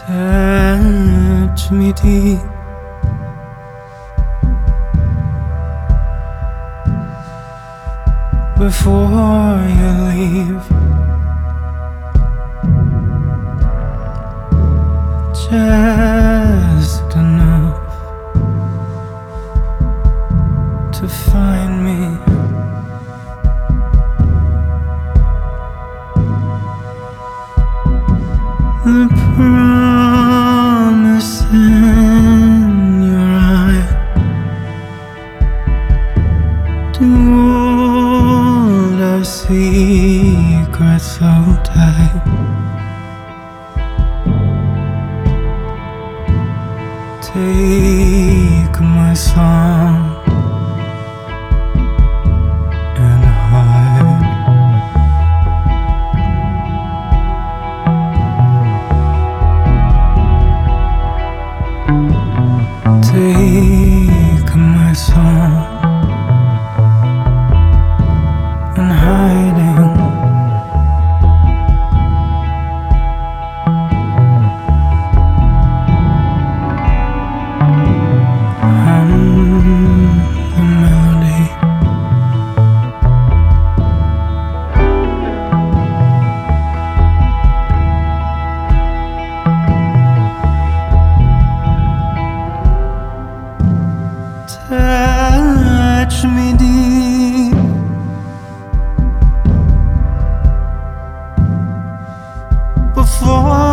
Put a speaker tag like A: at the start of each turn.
A: Touch me deep, before you leave. Just enough to find me. The promise in your eye to hold our secrets so tight. Take my song and hide. Take my song and hiding. The melody. Touch me deep, before